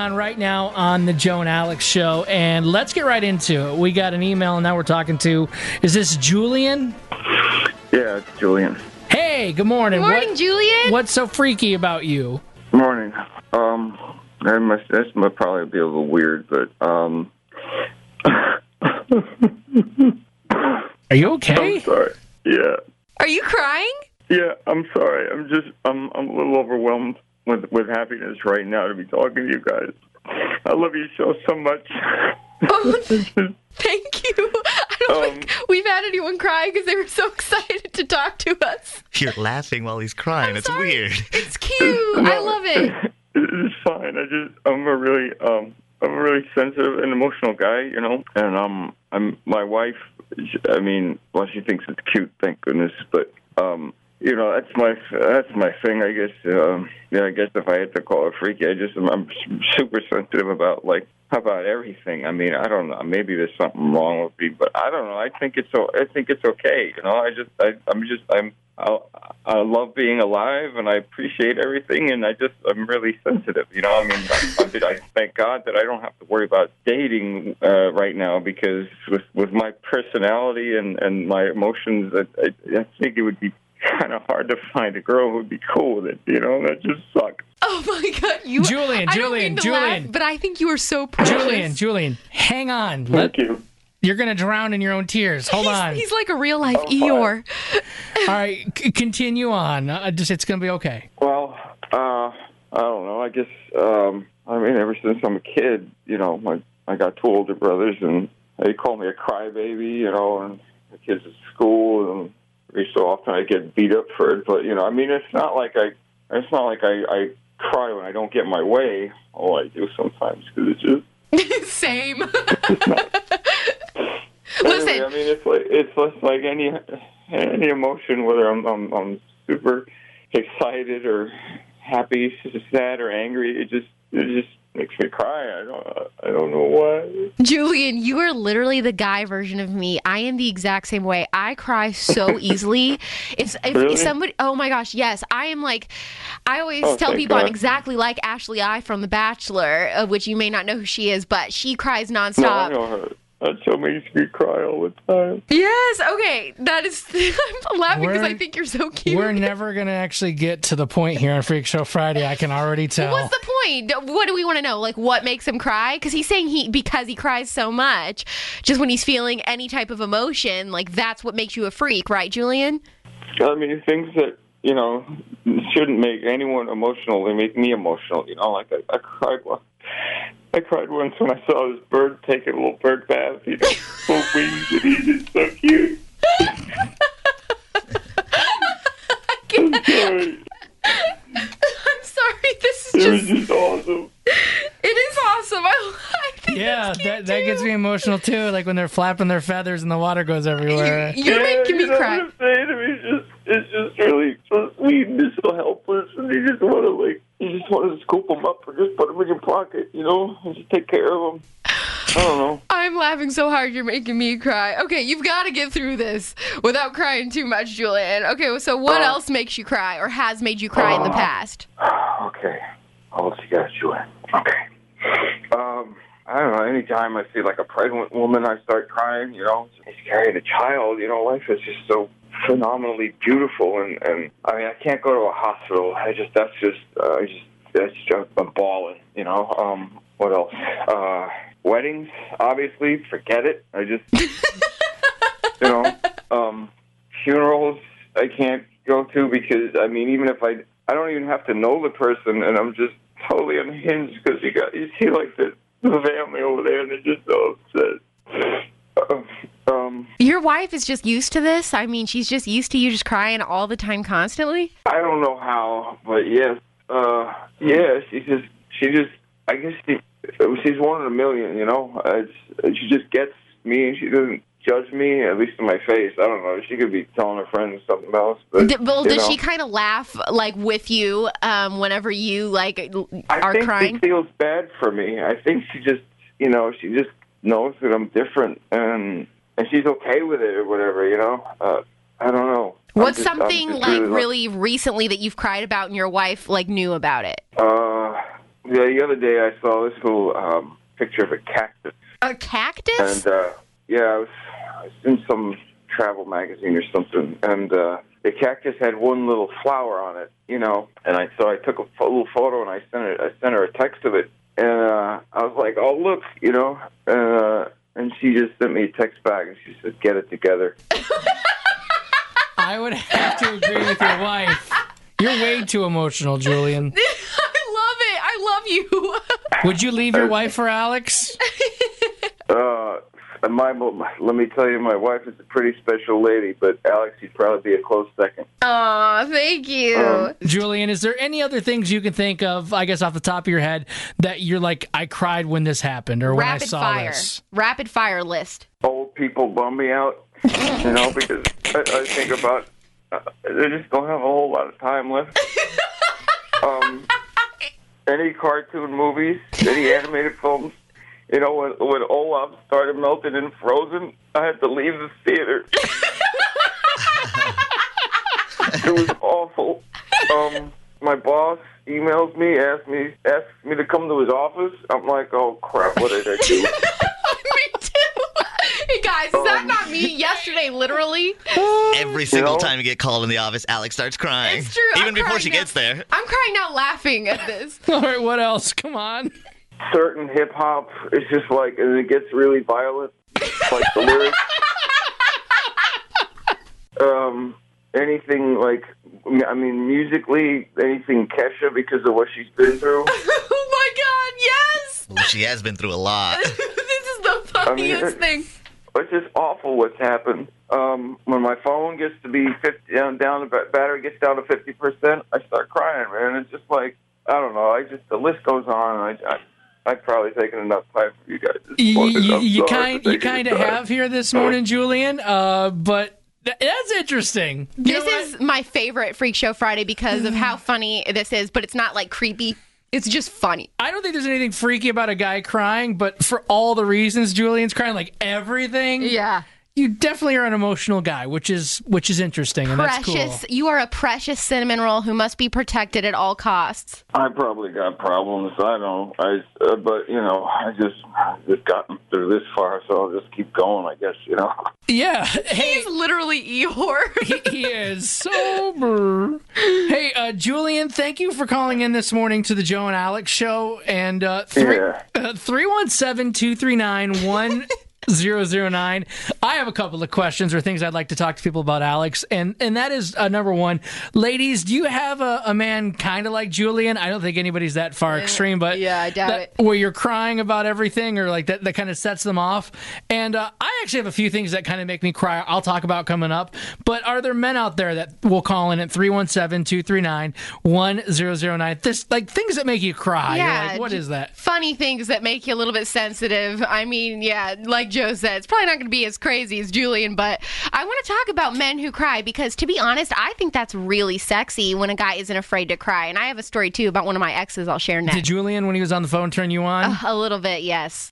on right now on the Joe and Alex Show, and let's get right into it. We got an email, and now we're talking to, is this Julian? Yeah, it's Julian. Hey, good morning. Good morning, Julian. What's so freaky about you? Morning. This might probably be a little weird, but Are you okay? I'm sorry. Yeah. Are you crying? Yeah, I'm sorry. I'm a little overwhelmed with happiness right now to be talking to you guys. I love your show so much. Oh, thank you. I don't think we've had anyone cry because they were so excited to talk to us. You're laughing while he's crying. It's weird. It's cute. I love it. It's fine. I'm a really sensitive and emotional guy, you know. And my wife. I mean, well, she thinks it's cute, thank goodness. But you know, that's my thing. I guess. I guess if I had to call her freaky, I'm super sensitive about everything. I mean, I don't know. Maybe there's something wrong with me, but I don't know. I think it's okay. You know, I love being alive, and I appreciate everything, and I'm really sensitive. You know, I mean, I thank God that I don't have to worry about dating right now, because with my personality and my emotions, I think it would be kind of hard to find a girl who would be cool with it. You know, that just sucks. Oh my God, Julian, I don't mean to laugh, but I think you are so precious. Julian, hang on. Thank you. You're going to drown in your own tears. Hold on. He's like a real life Eeyore. All right, continue on. It's going to be okay. Well, I don't know. I guess, I mean, ever since I'm a kid, you know, I got two older brothers, and they call me a crybaby, you know, and the kids at school, and every so often I get beat up for it. But, you know, I mean, it's not like I cry when I don't get my way. Oh, I do sometimes, because it's just... Same. Anyway, Listen. I mean, it's less like any emotion, whether I'm super excited or happy, sad or angry. It just makes me cry. I don't know why. Julian, you are literally the guy version of me. I am the exact same way. I cry so easily. If Really? somebody, oh my gosh, yes, I am like. I always tell thank people I'm God. exactly like Ashley I from The Bachelor, of which you may not know who she is, but she cries nonstop. No, I know her. That show makes me cry all the time. Yes, okay. That is. I'm laughing because I think you're so cute. We're never going to actually get to the point here on Freak Show Friday. I can already tell. What's the point? What do we want to know? Like, what makes him cry? Because he's saying because he cries so much, just when he's feeling any type of emotion, like that's what makes you a freak, right, Julian? I mean, things that, you know, shouldn't make anyone emotional, they make me emotional. You know, like I cried once when I saw this bird take a little bird bath. He has full wings, and he's just so cute. I'm sorry. I'm sorry. This is It was just. just awesome. It is awesome. I think Yeah, that's cute that gets too. me emotional too. Like when they're flapping their feathers and the water goes everywhere. You're making me you know cry. What I'm saying? I mean, it's just really so sweet and just so helpless, and you just want to scoop them up or just put them in your pocket, you know, and just take care of them. I don't know. I'm laughing so hard you're making me cry. Okay, you've got to get through this without crying too much, Julian. Okay, so what else makes you cry or has made you cry in the past? Okay. I'll let you guys do it. Okay. I don't know. Anytime I see like a pregnant woman, I start crying. You know, she's carrying a child. You know, life is just so phenomenally beautiful, and I mean, I can't go to a hospital. I'm bawling. You know. What else? Weddings, obviously, forget it. I just, you know, funerals I can't go to because I mean, even if I don't even have to know the person, and I'm just totally unhinged because you see like the family over there, and they're just so upset. Your wife is just used to this? I mean, she's just used to you just crying all the time constantly? I don't know how, but yes, yeah, she just, I guess she's one in a million, you know. She just gets me, and she doesn't judge me, at least in my face. I don't know. She could be telling her friends something else. But, does she kind of laugh, like, with you whenever you, like, are crying? I think she feels bad for me. I think she just, you know, she just knows that I'm different, and she's okay with it or whatever, you know. I don't know. What's something, like, really recently that you've cried about and your wife, like, knew about it? the other day I saw this little picture of a cactus. A cactus? And, I was in some travel magazine or something, and the cactus had one little flower on it, and so I took a little photo and I sent her a text of it, and I was like, oh, look, and she just sent me a text back, and she said, get it together. I would have to agree with your wife. You're way too emotional, Julian. I love it. I love you. Would you leave your wife for Alex? Let me tell you, my wife is a pretty special lady, but Alex, you'd probably be a close second. Aw, thank you. Julian, is there any other things you can think of, I guess off the top of your head, that you're like, I cried when this happened or when I saw this? Rapid fire list. Old people bum me out, because I think about they just don't have a whole lot of time left. Any cartoon movies, any animated films. When Olaf started melting in Frozen, I had to leave the theater. It was awful. My boss emails me, asks me to come to his office. I'm like, oh crap, what did I do? Me too. Hey guys, is that not me? Yesterday, literally. Every single time you get called in the office, Alex starts crying. It's true. Even before she gets there. I'm crying out laughing at this. All right, what else? Come on. Certain hip hop, it's just like, and it gets really violent, like the lyrics. Anything like, musically, anything Kesha because of what she's been through. Oh my God, yes! Ooh, she has been through a lot. This is the funniest thing. It's just awful what's happened. When my phone gets to be 50 down, the battery gets down to 50%, I start crying, man. It's just like, I don't know. The list goes on. I've probably taken enough time for you guys. You kind of have here this morning, Julian, but that's interesting. This is my favorite Freak Show Friday because of how funny this is, but it's not like creepy. It's just funny. I don't think there's anything freaky about a guy crying, but for all the reasons Julian's crying, like everything. Yeah. You definitely are an emotional guy, which is interesting, and that's cool. You are a precious cinnamon roll who must be protected at all costs. I probably got problems. I don't. I just gotten through this far, so I'll just keep going. I guess Yeah. He's literally Eeyore. He is sober. Hey, Julian, thank you for calling in this morning to the Joe and Alex show. And 317-239-1009. I have a couple of questions or things I'd like to talk to people about Alex, and that is number one. Ladies, do you have a man kind of like Julian? I don't think anybody's that far extreme, but yeah, I doubt it. Where you're crying about everything or like that kind of sets them off. And I actually have a few things that kind of make me cry. I'll talk about coming up. But are there men out there that will call in at 317-239-1009? This like things that make you cry. Yeah, you're like, what is that? Funny things that make you a little bit sensitive. I mean, yeah, like Joe said, it's probably not going to be as crazy as Julian, but I want to talk about men who cry because, to be honest, I think that's really sexy when a guy isn't afraid to cry. And I have a story, too, about one of my exes I'll share next. Did Julian, when he was on the phone, turn you on? A little bit, yes.